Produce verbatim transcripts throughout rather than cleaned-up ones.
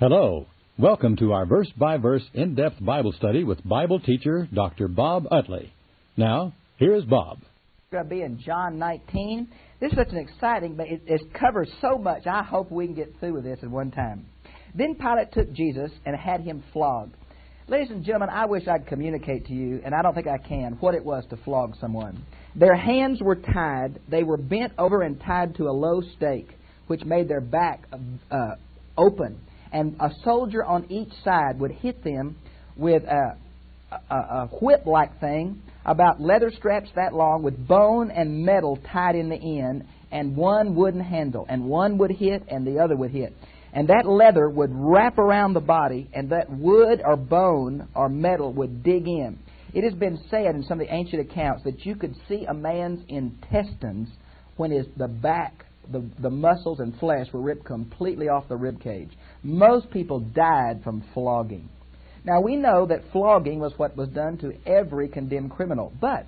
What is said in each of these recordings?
Hello. Welcome to our verse-by-verse in-depth Bible study with Bible teacher Doctor Bob Utley. Now, here is Bob. We're going to be in John nineteen. This is such an exciting, but it, it covers so much. I hope we can get through with this at one time. Then Pilate took Jesus and had him flogged. Ladies and gentlemen, I wish I'd communicate to you, and I don't think I can, what it was to flog someone. Their hands were tied. They were bent over and tied to a low stake, which made their back uh, open. And a soldier on each side would hit them with a, a, a whip-like thing, about leather straps that long, with bone and metal tied in the end, and one wooden handle. And one would hit, and the other would hit. And that leather would wrap around the body, and that wood or bone or metal would dig in. It has been said in some of the ancient accounts that you could see a man's intestines when his the back, the, the muscles and flesh were ripped completely off the rib cage. Most people died from flogging. Now, we know that flogging was what was done to every condemned criminal. But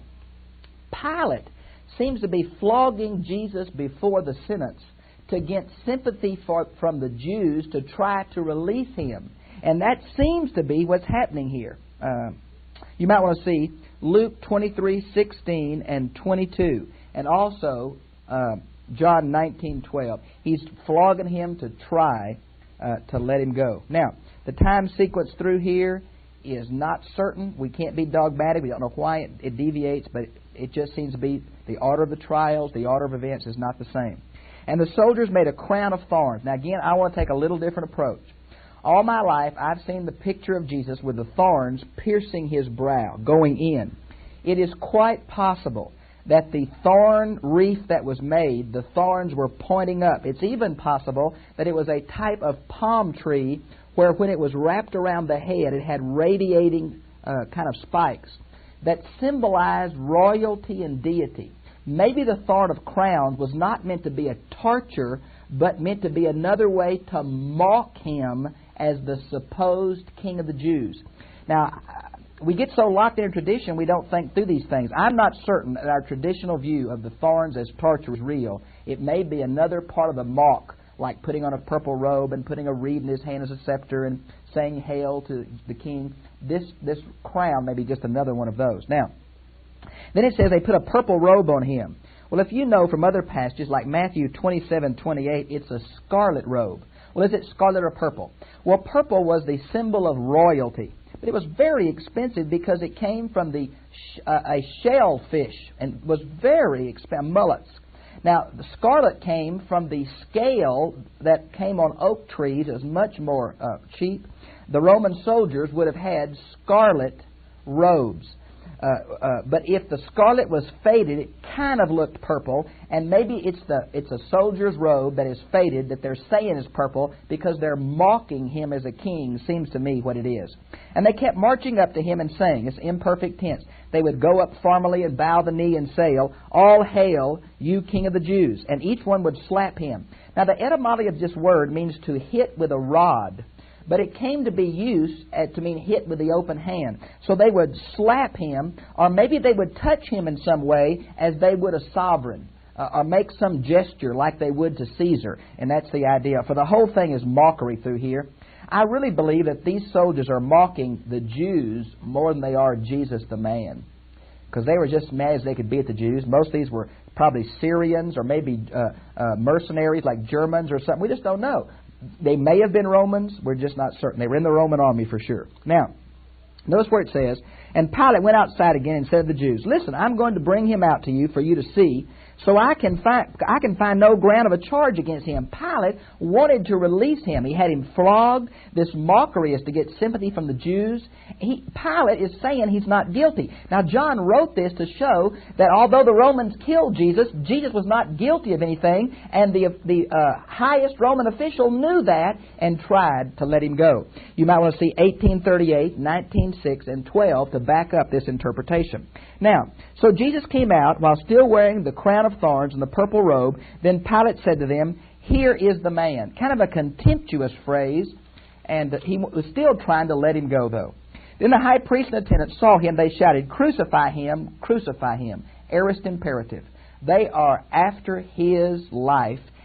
Pilate seems to be flogging Jesus before the sentence to get sympathy for, from the Jews to try to release him. And that seems to be what's happening here. Uh, you might want to see Luke twenty-three sixteen and twenty-two. And also uh, John nineteen twelve. He's flogging him to try uh, to let him go. Now, the time sequence through here is not certain. We can't be dogmatic. We don't know why it, it deviates, but it, it just seems to be the order of the trials, the order of events is not the same. And the soldiers made a crown of thorns. Now, again, I want to take a little different approach. All my life, I've seen the picture of Jesus with the thorns piercing his brow, going in. It is quite possible that the thorn wreath that was made, the thorns were pointing up. It's even possible that it was a type of palm tree where when it was wrapped around the head, it had radiating uh, kind of spikes that symbolized royalty and deity. Maybe the thorn of crowns was not meant to be a torture, but meant to be another way to mock him as the supposed king of the Jews. Now, we get so locked in tradition, we don't think through these things. I'm not certain that our traditional view of the thorns as torture is real. It may be another part of the mock, like putting on a purple robe and putting a reed in his hand as a scepter and saying hail to the king. This, this crown may be just another one of those. Now, then it says they put a purple robe on him. Well, if you know from other passages like Matthew twenty-seven twenty-eight, it's a scarlet robe. Well, is it scarlet or purple? Well, purple was the symbol of royalty. But it was very expensive because it came from the sh- uh, a shellfish and was very expensive, mullets. Now, the scarlet came from the scale that came on oak trees. It was much more uh, cheap. The Roman soldiers would have had scarlet robes. Uh, uh, but if the scarlet was faded, it kind of looked purple, and maybe it's the it's a soldier's robe that is faded that they're saying is purple because they're mocking him as a king, seems to me what it is. And they kept marching up to him and saying, it's imperfect tense, they would go up formally and bow the knee and say, all hail, you King of the Jews. And each one would slap him. Now, the etymology of this word means to hit with a rod. But it came to be used to mean hit with the open hand. So they would slap him, or maybe they would touch him in some way as they would a sovereign, uh, or make some gesture like they would to Caesar. And that's the idea. For the whole thing is mockery through here. I really believe that these soldiers are mocking the Jews more than they are Jesus the man. Because they were just as mad as they could be at the Jews. Most of these were probably Syrians or maybe uh, uh, mercenaries like Germans or something. We just don't know. They may have been Romans. We're just not certain. They were in the Roman army for sure. Now, notice where it says, and Pilate went outside again and said to the Jews, listen, I'm going to bring him out to you for you to see, so I can find I can find no ground of a charge against him. Pilate wanted to release him. He had him flogged. This mockery is to get sympathy from the Jews. He, Pilate is saying he's not guilty. Now, John wrote this to show that although the Romans killed Jesus, Jesus was not guilty of anything, and the, the uh, highest Roman official knew that and tried to let him go. You might want to see eighteen thirty-eight, nineteen six, and twelve to back up this interpretation. Now, so Jesus came out while still wearing the crown of thorns and the purple robe. Then Pilate said to them, here is the man. Kind of a contemptuous phrase, and he was still trying to let him go, though. Then the high priest and attendants saw him. They shouted, crucify him, crucify him. Aorist imperative. They are after his life,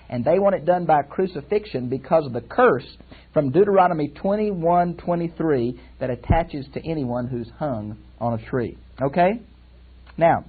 And they want it done by crucifixion because of the curse from Deuteronomy twenty-one twenty-three that attaches to anyone who's hung on a tree. Okay? Now,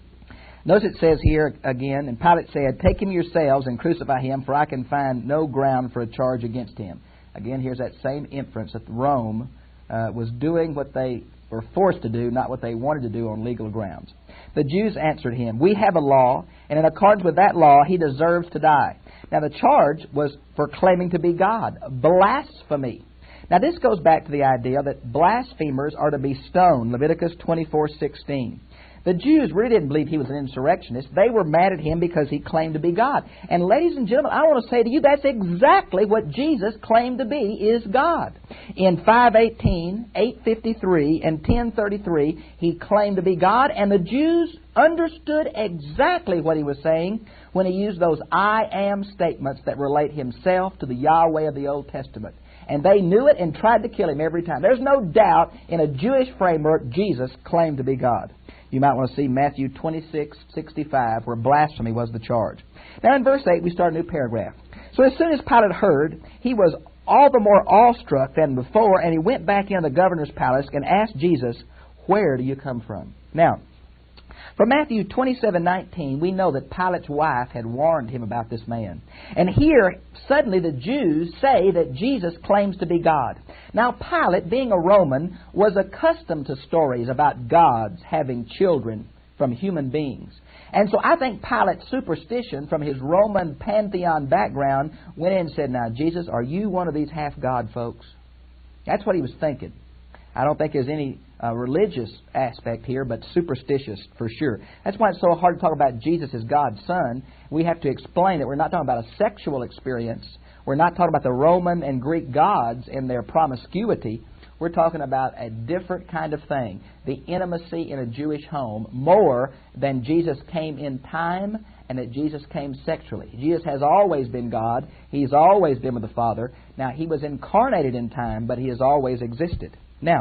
notice it says here again, and Pilate said, "Take him yourselves and crucify him, for I can find no ground for a charge against him." Again, here's that same inference that Rome uh, was doing what they were forced to do, not what they wanted to do on legal grounds. The Jews answered him, "We have a law, and in accordance with that law, he deserves to die." Now, the charge was for claiming to be God, blasphemy. Now, this goes back to the idea that blasphemers are to be stoned, Leviticus twenty-four sixteen. The Jews really didn't believe he was an insurrectionist. They were mad at him because he claimed to be God. And ladies and gentlemen, I want to say to you, that's exactly what Jesus claimed to be, is God. In five eighteen, eight fifty-three, and ten thirty-three, he claimed to be God, and the Jews understood exactly what he was saying when he used those I am statements that relate himself to the Yahweh of the Old Testament. And they knew it and tried to kill him every time. There's no doubt in a Jewish framework Jesus claimed to be God. You might want to see Matthew twenty-six sixty-five, where blasphemy was the charge. Now in verse eight, we start a new paragraph. "So as soon as Pilate heard, he was all the more awestruck than before, and he went back into the governor's palace and asked Jesus, 'Where do you come from?'" Now, from Matthew twenty-seven nineteen, we know that Pilate's wife had warned him about this man. And here, suddenly the Jews say that Jesus claims to be God. Now, Pilate, being a Roman, was accustomed to stories about gods having children from human beings. And so I think Pilate's superstition from his Roman pantheon background went in and said, "Now, Jesus, are you one of these half-God folks?" That's what he was thinking. I don't think there's any uh, religious aspect here, but superstitious for sure. That's why it's so hard to talk about Jesus as God's Son. We have to explain that we're not talking about a sexual experience. We're not talking about the Roman and Greek gods and their promiscuity. We're talking about a different kind of thing. The intimacy in a Jewish home more than Jesus came in time and that Jesus came sexually. Jesus has always been God. He's always been with the Father. Now, he was incarnated in time, but he has always existed. Now,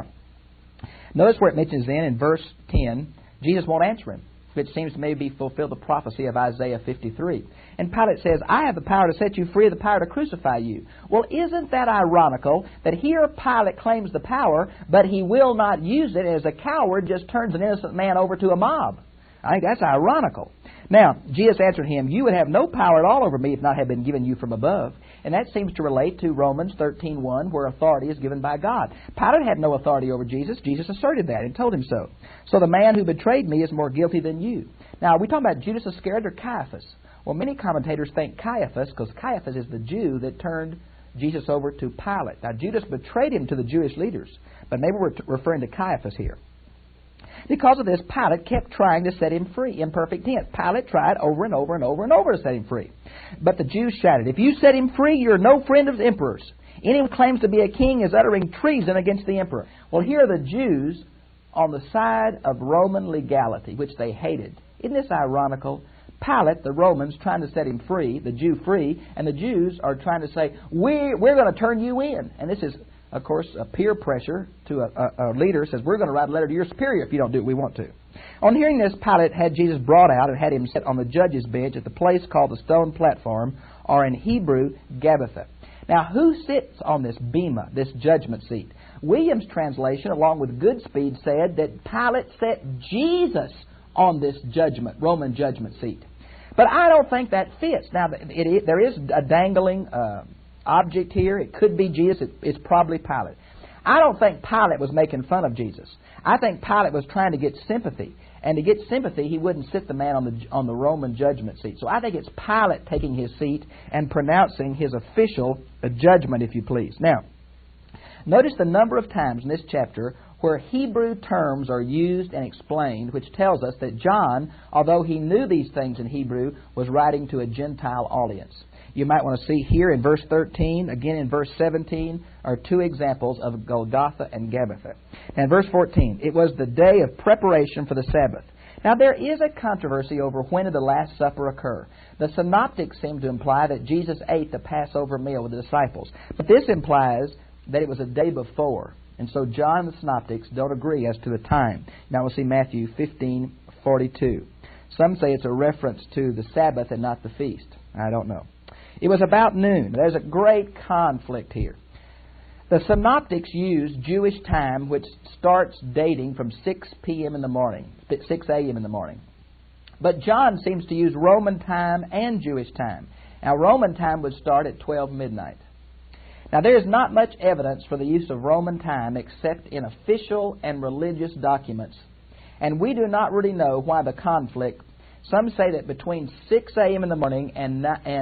notice where it mentions then in verse ten, Jesus won't answer him, which seems to maybe fulfill the prophecy of Isaiah fifty-three. And Pilate says, "I have the power to set you free, the power to crucify you." Well, isn't that ironical that here Pilate claims the power, but he will not use it, as a coward just turns an innocent man over to a mob? I think that's ironical. Now, Jesus answered him, "You would have no power at all over me if not had been given you from above." And that seems to relate to Romans thirteen one, where authority is given by God. Pilate had no authority over Jesus. Jesus asserted that and told him so. "So the man who betrayed me is more guilty than you." Now, are we talking about Judas Iscariot or Caiaphas? Well, many commentators think Caiaphas, because Caiaphas is the Jew that turned Jesus over to Pilate. Now, Judas betrayed him to the Jewish leaders, but maybe we're t- referring to Caiaphas here. Because of this, Pilate kept trying to set him free, imperfect tense. Pilate tried over and over and over and over to set him free. But the Jews shouted, "If you set him free, you're no friend of the emperor's. Anyone who claims to be a king is uttering treason against the emperor." Well, here are the Jews on the side of Roman legality, which they hated. Isn't this ironical? Pilate, the Romans, trying to set him free, the Jew free, and the Jews are trying to say, we, we're going to turn you in. And this is, of course, a peer pressure to a, a, a leader says, "We're going to write a letter to your superior if you don't do what we want to." On hearing this, Pilate had Jesus brought out and had him set on the judge's bench at the place called the Stone Platform, or in Hebrew, Gabbatha. Now, who sits on this bema, this judgment seat? Williams' translation, along with Goodspeed, said that Pilate set Jesus on this judgment, Roman judgment seat. But I don't think that fits. Now, it, it, there is a dangling uh, object here. It could be Jesus. It, it's probably Pilate. I don't think Pilate was making fun of Jesus. I think Pilate was trying to get sympathy. And to get sympathy, he wouldn't sit the man on the on the Roman judgment seat. So I think it's Pilate taking his seat and pronouncing his official judgment, if you please. Now, notice the number of times in this chapter where Hebrew terms are used and explained, which tells us that John, although he knew these things in Hebrew, was writing to a Gentile audience. You might want to see here in verse thirteen, again in verse seventeen, are two examples of Golgotha and Gabbatha. Now in verse fourteen, it was the day of preparation for the Sabbath. Now there is a controversy over when did the Last Supper occur. The Synoptics seem to imply that Jesus ate the Passover meal with the disciples. But this implies that it was a day before. And so John and the Synoptics don't agree as to the time. Now we'll see Matthew fifteen forty-two. Some say it's a reference to the Sabbath and not the feast. I don't know. It was about noon. There's a great conflict here. The synoptics use Jewish time, which starts dating from six p.m. in the morning, six a.m. in the morning. But John seems to use Roman time and Jewish time. Now, Roman time would start at twelve midnight. Now, there is not much evidence for the use of Roman time except in official and religious documents. And we do not really know why the conflict. Some say that between six a.m. in the morning and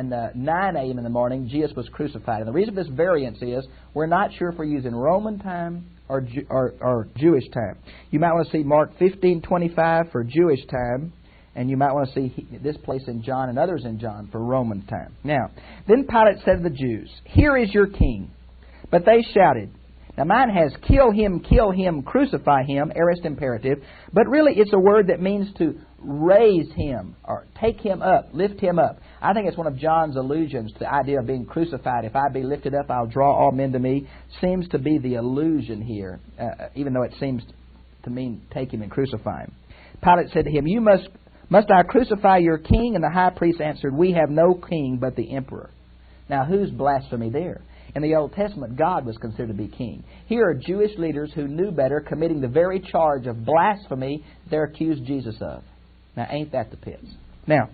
nine a.m. in the morning, Jesus was crucified. And the reason for this variance is we're not sure if we're using Roman time or, Ju- or, or Jewish time. You might want to see Mark fifteen twenty-five for Jewish time, and you might want to see this place in John and others in John for Roman time. Now, then Pilate said to the Jews, "Here is your king." But they shouted. Now, mine has kill him, kill him, crucify him, aorist imperative. But really, it's a word that means to raise him or take him up, lift him up. I think it's one of John's allusions to the idea of being crucified. If I be lifted up, I'll draw all men to me. Seems to be the allusion here, uh, even though it seems to mean take him and crucify him. Pilate said to him, "You must, must I crucify your king?" And the high priest answered, "We have no king but the emperor." Now, whose blasphemy there? In the Old Testament, God was considered to be king. Here are Jewish leaders who knew better committing the very charge of blasphemy they're accused Jesus of. Now, ain't that the pits? Now,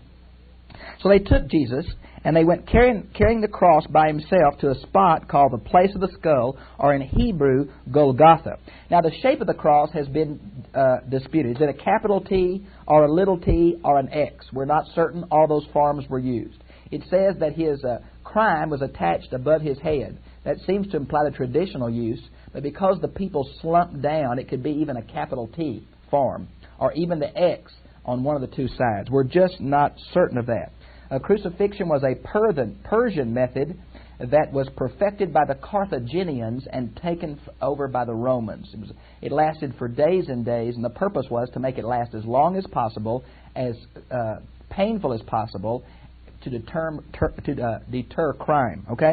so they took Jesus, and they went carrying, carrying the cross by himself to a spot called the place of the skull, or in Hebrew, Golgotha. Now, the shape of the cross has been uh, disputed. Is it a capital T, or a little t, or an X? We're not certain. All those forms were used. It says that his uh, crime was attached above his head. That seems to imply the traditional use, but because the people slumped down, it could be even a capital T form, or even the X on one of the two sides. We're just not certain of that. Uh, crucifixion was a Persian, Persian method that was perfected by the Carthaginians and taken over by the Romans. It, was, it lasted for days and days, and the purpose was to make it last as long as possible, as uh, painful as possible, to deter, ter, to uh, deter crime. Okay?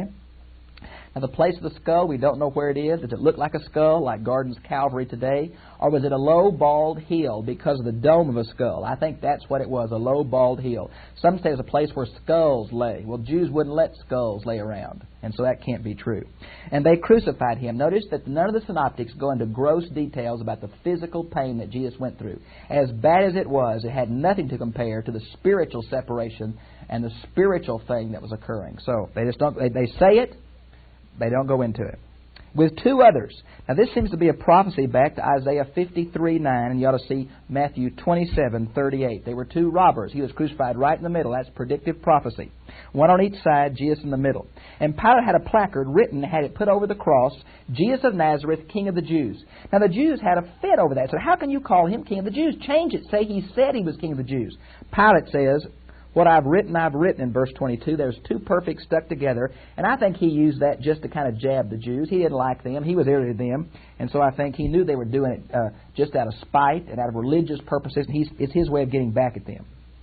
Now, the place of the skull, we don't know where it is. Does it look like a skull, like Gordon's Calvary today? Or was it a low, bald hill because of the dome of a skull? I think that's what it was, a low, bald hill. Some say it's a place where skulls lay. Well, Jews wouldn't let skulls lay around, and so that can't be true. And they crucified him. Notice that none of the synoptics go into gross details about the physical pain that Jesus went through. As bad as it was, it had nothing to compare to the spiritual separation and the spiritual thing that was occurring. So they just don't. They, they say it. They don't go into it. With two others. Now, this seems to be a prophecy back to Isaiah fifty-three nine, and you ought to see Matthew twenty-seven thirty-eight. They were two robbers. He was crucified right in the middle. That's predictive prophecy. One on each side, Jesus in the middle. And Pilate had a placard written, had it put over the cross, "Jesus of Nazareth, King of the Jews." Now, the Jews had a fit over that. So how can you call him King of the Jews? Change it. Say he said he was King of the Jews. Pilate says, "What I've written, I've written," in verse twenty-two. There's two perfects stuck together. And I think he used that just to kind of jab the Jews. He didn't like them. He was irritated with them. And so I think he knew they were doing it uh, just out of spite and out of religious purposes. And he's, it's his way of getting back at them.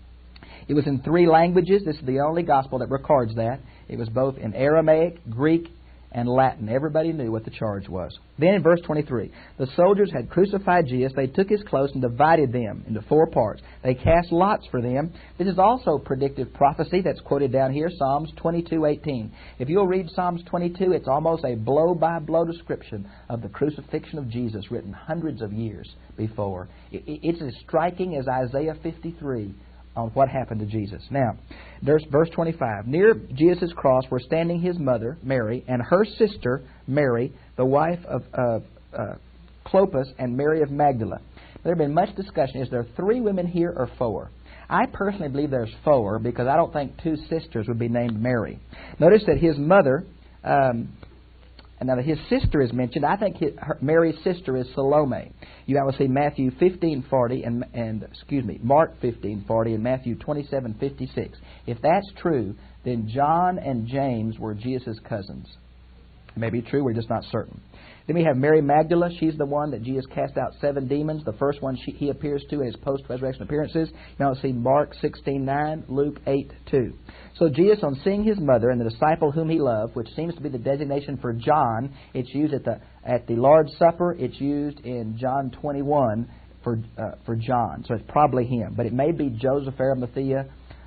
It was in three languages. This is the only gospel that records that. It was both in Aramaic, Greek, and Latin. Everybody knew what the charge was. Then in verse twenty-three, the soldiers had crucified Jesus. They took his clothes and divided them into four parts. They cast lots for them. This is also predictive prophecy that's quoted down here, Psalms twenty-two eighteen. If you'll read Psalms twenty-two, it's almost a blow-by-blow description of the crucifixion of Jesus written hundreds of years before. It's as striking as Isaiah fifty-three on what happened to Jesus. Now, there's verse twenty-five. Near Jesus' cross were standing his mother, Mary, and her sister, Mary, the wife of uh, uh, Clopas, and Mary of Magdala. There has been much discussion. Is there three women here or four? I personally believe there's four because I don't think two sisters would be named Mary. Notice that his mother, um, and now that his sister is mentioned, I think his, her, Mary's sister is Salome. You have to see Matthew fifteen forty and and excuse me Mark fifteen forty and Matthew twenty-seven fifty-six. If that's true, then John and James were Jesus' cousins. It may be true. We're just not certain. Then we have Mary Magdala. She's the one that Jesus cast out seven demons. The first one she, he appears to in his post-resurrection appearances. Now see Mark sixteen nine, Luke eight two. So Jesus, on seeing his mother and the disciple whom he loved, which seems to be the designation for John, it's used at the at the Lord's Supper. It's used in John twenty-one for uh, for John. So it's probably him, but it may be Joseph Arimathea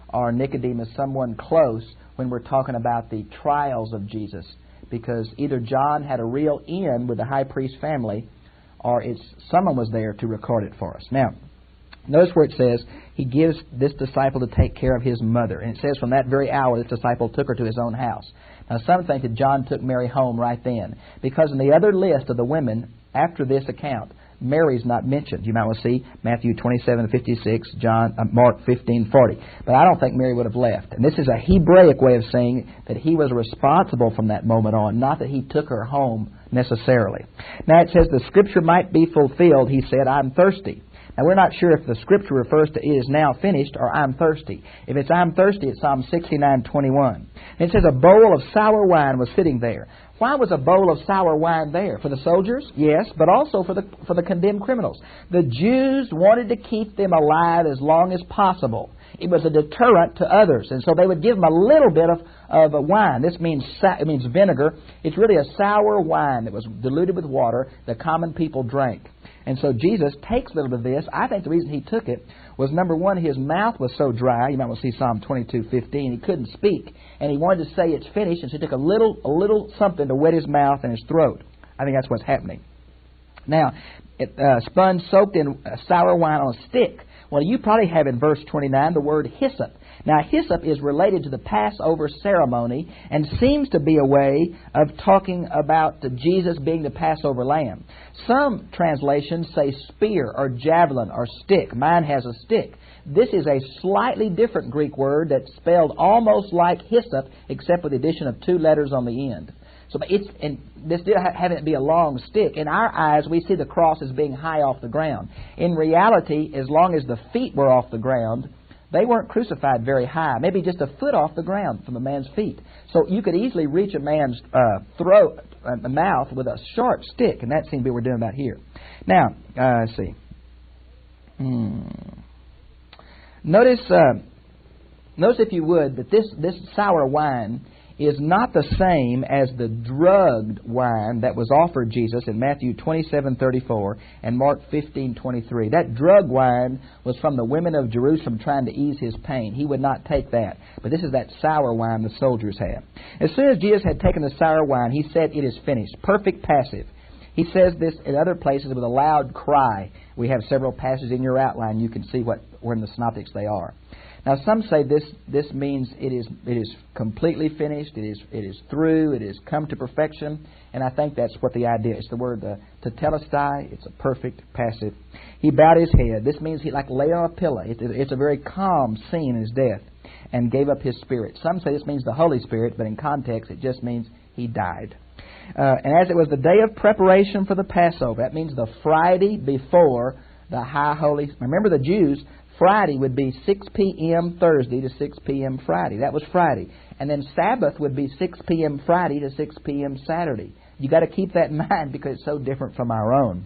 or Nicodemus, someone close, when we're talking about the trials of Jesus. Because either John had a real in with the high priest family, or it's someone was there to record it for us. Now, notice where it says, he gives this disciple to take care of his mother. And it says from that very hour, this disciple took her to his own house. Now, some think that John took Mary home right then, because in the other list of the women after this account, Mary's not mentioned. You might want to see Matthew twenty-seven fifty-six, John, uh, Mark fifteen forty. But I don't think Mary would have left. And this is a Hebraic way of saying that he was responsible from that moment on, not that he took her home necessarily. Now it says the Scripture might be fulfilled. He said, I'm thirsty. Now we're not sure if the Scripture refers to it is now finished or I'm thirsty. If it's I'm thirsty, it's Psalm sixty-nine twenty-one. And it says a bowl of sour wine was sitting there. Why was a bowl of sour wine there? For the soldiers? Yes, but also for the for the condemned criminals. The Jews wanted to keep them alive as long as possible. It was a deterrent to others, and so they would give them a little bit of, of a wine. This means it means vinegar. It's really a sour wine that was diluted with water the common people drank. And so Jesus takes a little bit of this. I think the reason he took it was, number one, his mouth was so dry. You might want to see Psalm twenty-two fifteen. He couldn't speak, and he wanted to say it's finished, and so he took a little, a little something to wet his mouth and his throat. I think that's what's happening. Now, it, uh, sponge soaked in uh, sour wine on a stick. Well, you probably have in verse twenty-nine the word hyssop. Now, hyssop is related to the Passover ceremony and seems to be a way of talking about Jesus being the Passover lamb. Some translations say spear or javelin or stick. Mine has a stick. This is a slightly different Greek word that's spelled almost like hyssop, except with the addition of two letters on the end. So it's and this did having it be a long stick. In our eyes, we see the cross as being high off the ground. In reality, as long as the feet were off the ground, they weren't crucified very high, maybe just a foot off the ground from a man's feet. So you could easily reach a man's uh, throat, uh, mouth with a sharp stick, and that seems to be what we're doing about here. Now, uh, let's see. Hmm. Notice, uh, notice if you would, that this, this sour wine is not the same as the drugged wine that was offered Jesus in Matthew twenty-seven thirty-four and Mark fifteen twenty-three. That drugged wine was from the women of Jerusalem trying to ease his pain. He would not take that. But this is that sour wine the soldiers had. As soon as Jesus had taken the sour wine, he said, "It is finished." Perfect passive. He says this in other places with a loud cry. We have several passages in your outline. You can see what where in the synoptics they are. Now, some say this this means it is it is completely finished. It is it is through. It has come to perfection. And I think that's what the idea is. It's the word the tetelestai. It's a perfect passive. He bowed his head. This means he like lay on a pillow. It, it's a very calm scene in his death, and gave up his spirit. Some say this means the Holy Spirit, but in context it just means he died. Uh, and as it was the day of preparation for the Passover, that means the Friday before the High Holy. Remember, the Jews, Friday would be six p.m. Thursday to six p.m. Friday. That was Friday. And then Sabbath would be six p.m. Friday to six p.m. Saturday. You got to keep that in mind because it's so different from our own.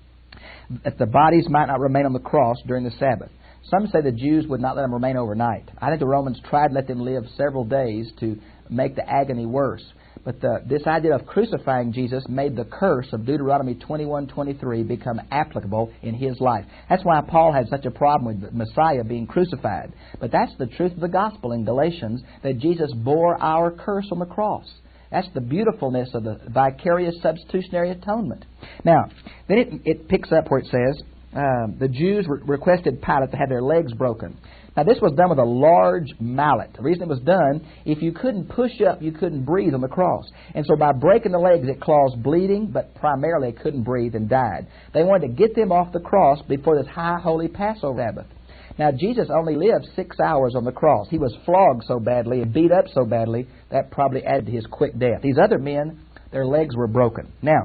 That the bodies might not remain on the cross during the Sabbath. Some say the Jews would not let them remain overnight. I think the Romans tried to let them live several days to make the agony worse. But the, this idea of crucifying Jesus made the curse of Deuteronomy twenty-one twenty-three become applicable in his life. That's why Paul had such a problem with the Messiah being crucified. But that's the truth of the gospel in Galatians, that Jesus bore our curse on the cross. That's the beautifulness of the vicarious substitutionary atonement. Now, then it, it picks up where it says, uh, the Jews re- requested Pilate to have their legs broken. Now, this was done with a large mallet. The reason it was done, if you couldn't push up, you couldn't breathe on the cross. And so by breaking the legs, it caused bleeding, but primarily it couldn't breathe and died. They wanted to get them off the cross before this high holy Passover Sabbath. Now, Jesus only lived six hours on the cross. He was flogged so badly and beat up so badly, that probably added to his quick death. These other men, their legs were broken. Now,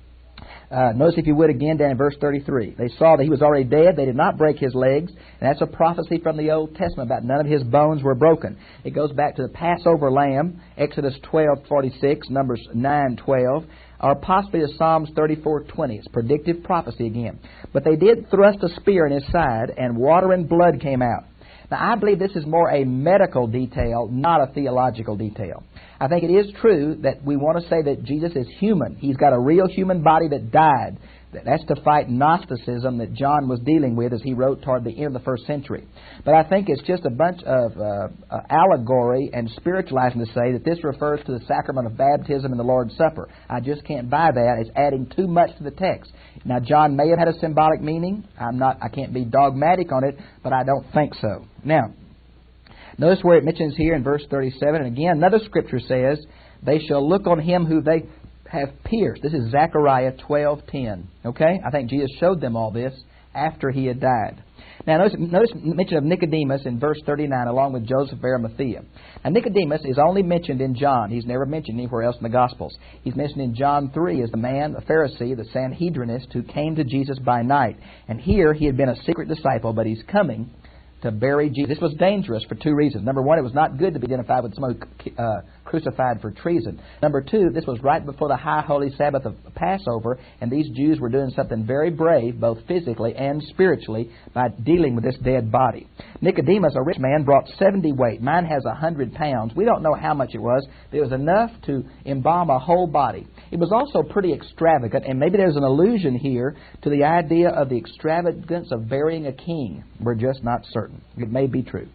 Uh, notice, if you would, again down in verse thirty-three. They saw that he was already dead. They did not break his legs. And that's a prophecy from the Old Testament about none of his bones were broken. It goes back to the Passover lamb, Exodus twelve forty-six, Numbers nine twelve, or possibly to Psalms thirty-four twenty. It's predictive prophecy again. But they did thrust a spear in his side, and water and blood came out. Now, I believe this is more a medical detail, not a theological detail. I think it is true that we want to say that Jesus is human. He's got a real human body that died. That's to fight Gnosticism that John was dealing with as he wrote toward the end of the first century. But I think it's just a bunch of uh, uh, allegory and spiritualizing to say that this refers to the sacrament of baptism and the Lord's Supper. I just can't buy that. It's adding too much to the text. Now, John may have had a symbolic meaning. I'm not. I can't be dogmatic on it, but I don't think so. Now, notice where it mentions here in verse thirty-seven, and again, another scripture says, "They shall look on him who they have pierced." This is Zechariah twelve ten. Okay? I think Jesus showed them all this after he had died. Now, notice, notice mention of Nicodemus in verse thirty-nine, along with Joseph of Arimathea. Now, Nicodemus is only mentioned in John. He's never mentioned anywhere else in the Gospels. He's mentioned in John three as the man, the Pharisee, the Sanhedrinist, who came to Jesus by night. And here he had been a secret disciple, but he's coming to bury Jesus. This was dangerous for two reasons. Number one, it was not good to be identified with someone who uh, crucified for treason. Number two, this was right before the high holy Sabbath of Passover, and these Jews were doing something very brave, both physically and spiritually, by dealing with this dead body. Nicodemus, a rich man, brought seventy weight. Mine has one hundred pounds. We don't know how much it was, but it was enough to embalm a whole body. It was also pretty extravagant, and maybe there's an allusion here to the idea of the extravagance of burying a king. We're just not certain. It may be true.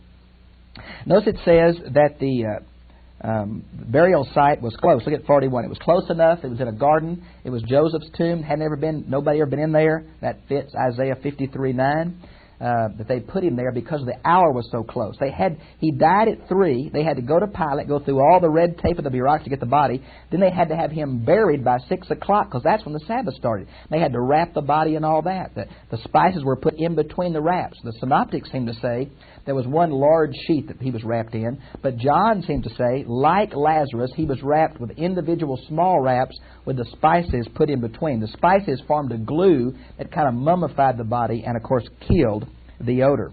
Notice it says that the uh, um, burial site was close. Look at forty-one. It was close enough. It was in a garden. It was Joseph's tomb. Had never been. Nobody ever been in there. That fits Isaiah fifty-three nine. Uh, that they put him there because the hour was so close. They had he died at three. They had to go to Pilate, go through all the red tape of the bureaucracy to get the body. Then they had to have him buried by six o'clock because that's when the Sabbath started. They had to wrap the body and all that. The, the spices were put in between the wraps. The synoptics seem to say there was one large sheet that he was wrapped in, but John seemed to say, like Lazarus, he was wrapped with individual small wraps with the spices put in between. The spices formed a glue that kind of mummified the body and, of course, killed the odor.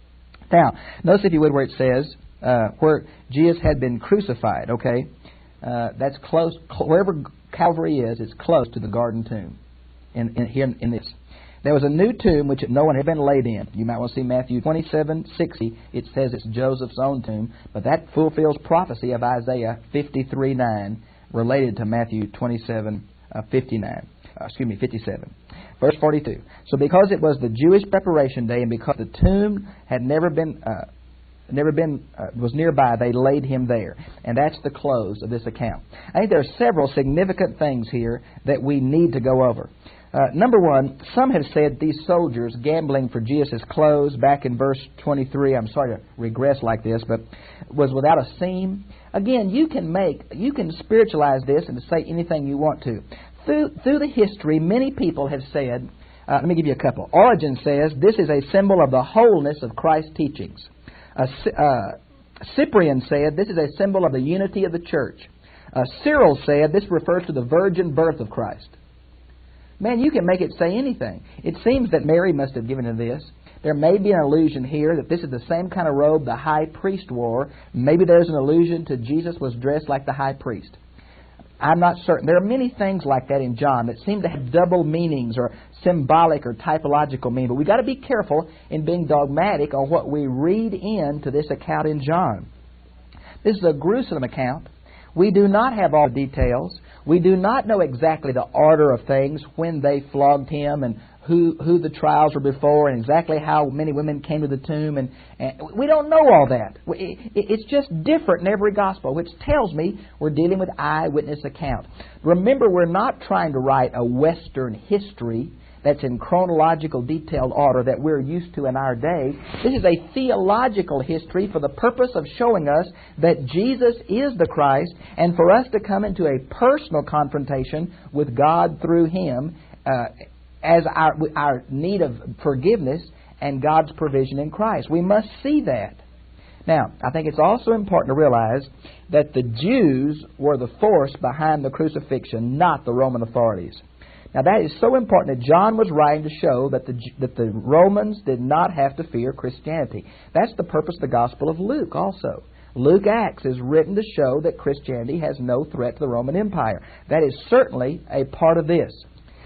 Now, notice if you would where it says uh, where Jesus had been crucified, okay? Uh, that's close. Wherever Calvary is, it's close to the garden tomb in, in, here in this. There was a new tomb which no one had been laid in. You might want to see Matthew twenty-seven sixty. It says it's Joseph's own tomb, but that fulfills prophecy of Isaiah fifty-three nine related to Matthew twenty-seven fifty-nine. Uh, excuse me, fifty-seven. Verse forty-two. So because it was the Jewish preparation day and because the tomb had never been uh, never been uh, was nearby, they laid him there. And that's the close of this account. I think there are several significant things here that we need to go over. Uh, number one, some have said these soldiers gambling for Jesus' clothes back in verse twenty-three, I'm sorry to regress like this, but was without a seam. Again, you can make, you can spiritualize this and say anything you want to. Through, through the history, many people have said, uh, let me give you a couple. Origen says this is a symbol of the wholeness of Christ's teachings. Uh, uh, Cyprian said this is a symbol of the unity of the church. Uh, Cyril said this refers to the virgin birth of Christ. Man, you can make it say anything. It seems that Mary must have given him this. There may be an allusion here that this is the same kind of robe the high priest wore. Maybe there's an allusion to Jesus was dressed like the high priest. I'm not certain. There are many things like that in John that seem to have double meanings or symbolic or typological meaning. But we've got to be careful in being dogmatic on what we read into this account in John. This is a gruesome account. We do not have all the details. We do not know exactly the order of things, when they flogged him and who who the trials were before and exactly how many women came to the tomb. And, and we don't know all that. It, it's just different in every gospel, which tells me we're dealing with eyewitness account. Remember, we're not trying to write a Western history that's in chronological detailed order that we're used to in our day. This is a theological history for the purpose of showing us that Jesus is the Christ and for us to come into a personal confrontation with God through Him uh, as our, our need of forgiveness and God's provision in Christ. We must see that. Now, I think it's also important to realize that the Jews were the force behind the crucifixion, not the Roman authorities. Now, that is so important that John was writing to show that the that the Romans did not have to fear Christianity. That's the purpose of the Gospel of Luke also. Luke Acts is written to show that Christianity has no threat to the Roman Empire. That is certainly a part of this.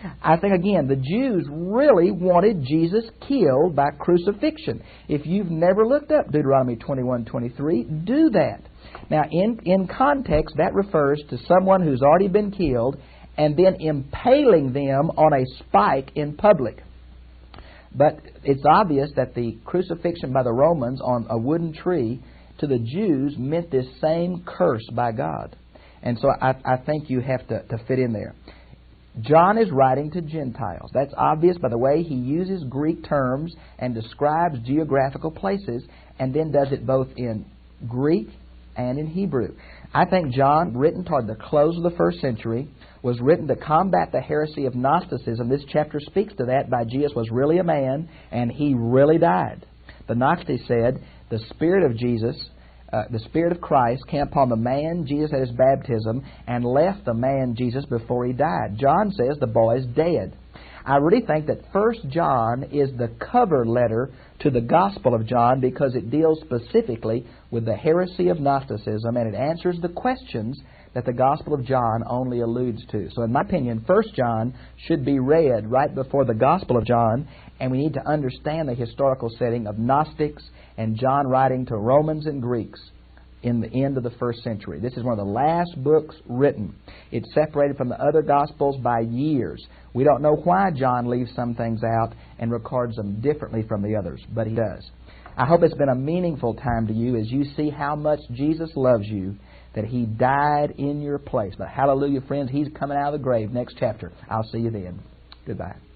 I think, again, the Jews really wanted Jesus killed by crucifixion. If you've never looked up Deuteronomy twenty-one twenty-three, do that. Now, in, in context, that refers to someone who's already been killed and then impaling them on a spike in public. But it's obvious that the crucifixion by the Romans on a wooden tree to the Jews meant this same curse by God. And so I, I think you have to, to fit in there. John is writing to Gentiles. That's obvious by the way he uses Greek terms and describes geographical places, and then does it both in Greek and in Hebrew. I think John, written toward the close of the first century, was written to combat the heresy of Gnosticism. This chapter speaks to that. By Jesus was really a man, and he really died. The Gnostics said the Spirit of Jesus, uh, the Spirit of Christ, came upon the man Jesus at his baptism and left the man Jesus before he died. John says the boy's dead. I really think that First John is the cover letter to the Gospel of John because it deals specifically with the heresy of Gnosticism, and it answers the questions that the Gospel of John only alludes to. So in my opinion, First John should be read right before the Gospel of John, and we need to understand the historical setting of Gnostics and John writing to Romans and Greeks in the end of the first century. This is one of the last books written. It's separated from the other Gospels by years. We don't know why John leaves some things out and records them differently from the others, but he does. I hope it's been a meaningful time to you as you see how much Jesus loves you, that He died in your place. But hallelujah, friends, He's coming out of the grave. Next chapter. I'll see you then. Goodbye.